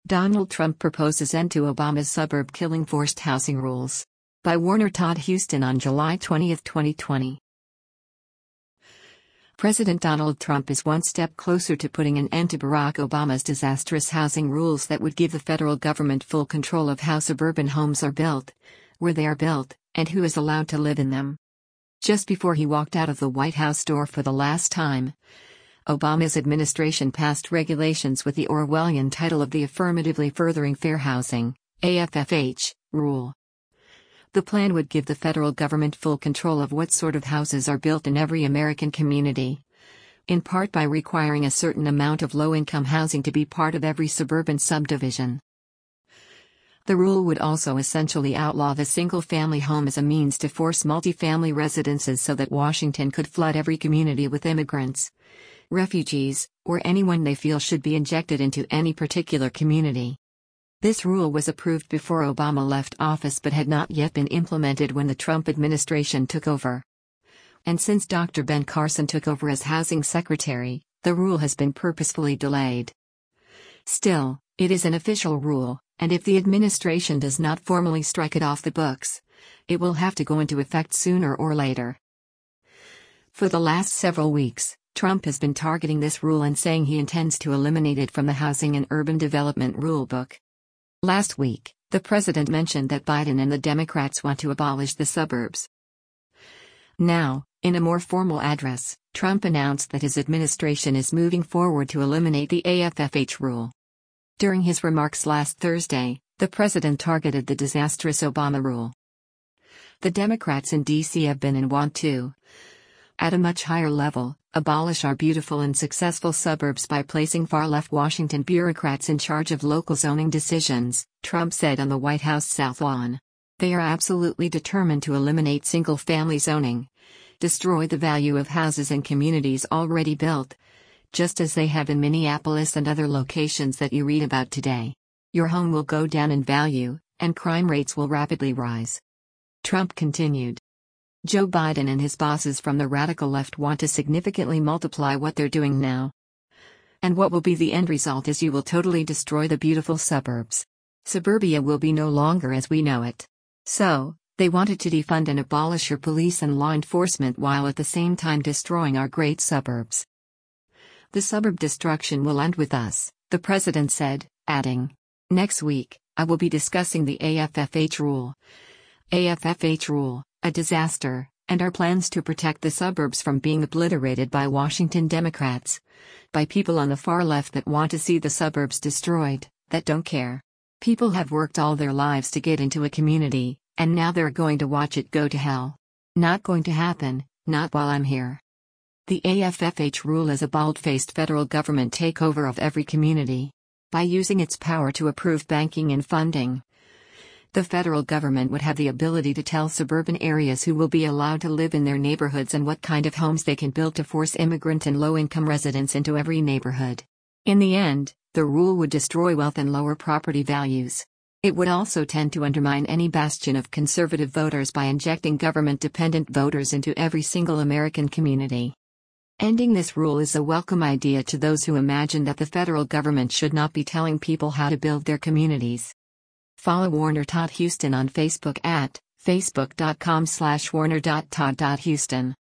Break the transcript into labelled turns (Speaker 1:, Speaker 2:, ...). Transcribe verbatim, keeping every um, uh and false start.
Speaker 1: Donald Trump proposes end to Obama's suburb-killing forced housing rules. By Warner Todd Huston on July twentieth, twenty twenty. President Donald Trump is one step closer to putting an end to Barack Obama's disastrous housing rules that would give the federal government full control of how suburban homes are built, where they are built, and who is allowed to live in them. Just before he walked out of the White House door for the last time, Obama's administration passed regulations with the Orwellian title of the Affirmatively Furthering Fair Housing (A F F H) rule. The plan would give the federal government full control of what sort of houses are built in every American community, in part by requiring a certain amount of low-income housing to be part of every suburban subdivision. The rule would also essentially outlaw the single-family home as a means to force multifamily residences so that Washington could flood every community with immigrants, refugees, or anyone they feel should be injected into any particular community. This rule was approved before Obama left office but had not yet been implemented when the Trump administration took over. And since Doctor Ben Carson took over as housing secretary, the rule has been purposefully delayed. Still, it is an official rule, and if the administration does not formally strike it off the books, it will have to go into effect sooner or later. For the last several weeks, Trump has been targeting this rule and saying he intends to eliminate it from the Housing and Urban Development Rulebook. Last week, the president mentioned that Biden and the Democrats want to abolish the suburbs. Now, in a more formal address, Trump announced that his administration is moving forward to eliminate the A F F H rule. During his remarks last Thursday, the president targeted the disastrous Obama rule. The Democrats in D C have been and want to, at a much higher level, abolish our beautiful and successful suburbs by placing far-left Washington bureaucrats in charge of local zoning decisions, Trump said on the White House South Lawn. They are absolutely determined to eliminate single-family zoning, destroy the value of houses and communities already built, just as they have in Minneapolis and other locations that you read about today. Your home will go down in value, and crime rates will rapidly rise. Trump continued. Joe Biden and his bosses from the radical left want to significantly multiply what they're doing now. And what will be the end result is you will totally destroy the beautiful suburbs. Suburbia will be no longer as we know it. So, they wanted to defund and abolish your police and law enforcement while at the same time destroying our great suburbs. The suburb destruction will end with us, the president said, adding, "Next week, I will be discussing the A F F H rule. A F F H rule. A disaster, and our plans to protect the suburbs from being obliterated by Washington Democrats, by people on the far left that want to see the suburbs destroyed, that don't care. People have worked all their lives to get into a community, and now they're going to watch it go to hell. Not going to happen, not while I'm here." The A F F H rule is a bald-faced federal government takeover of every community. By using its power to approve banking and funding, the federal government would have the ability to tell suburban areas who will be allowed to live in their neighborhoods and what kind of homes they can build to force immigrant and low-income residents into every neighborhood. In the end, the rule would destroy wealth and lower property values. It would also tend to undermine any bastion of conservative voters by injecting government-dependent voters into every single American community. Ending this rule is a welcome idea to those who imagine that the federal government should not be telling people how to build their communities. Follow Warner Todd Huston on Facebook at facebook dot com slash warner dot todd dot huston.